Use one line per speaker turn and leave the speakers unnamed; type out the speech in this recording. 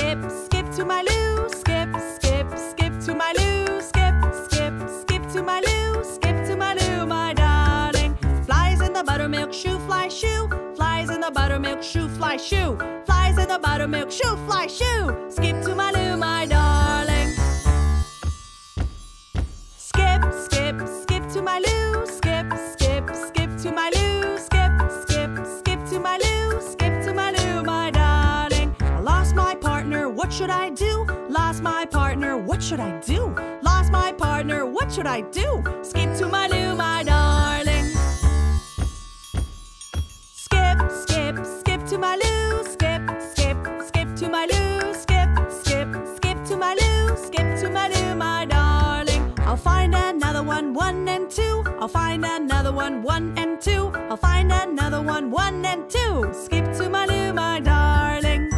skip, skip to my loo. Skip, skip, skip to my loo. Skip, skip, skip to my loo. Skip to my loo, my darling. Flies in the buttermilk shoe, fly shoe. Flies in the buttermilk shoe, fly shoe. Flies in the buttermilk shoe, fly shoe. Skip to my loo, my darling. Skip, skip, skip to my loo. Skip, skip, skip to my loo. Skip, skip, skip to my loo. Skip to my loo, my darling. I lost my partner, what should I do? Lost my partner, what should I do? Lost my partner, what should I do? Skip to my loo, my darling. Skip, skip, skip to my loo. Skip, skip, skip to my loo. Skip, skip, skip to my loo. Skip to my loo, my darling. I'll find another one, 1 and 2. I'll find another one, 1 and 2. I'll find another one, 1 and 2. Skip to my loo, my darling.